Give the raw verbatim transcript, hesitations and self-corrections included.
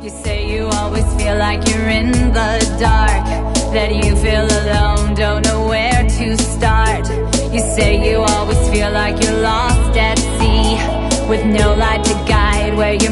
You say you always feel like you're in the dark, that you feel alone, don't know where to start. You say you always feel like you're lost at sea, with no light to guide where you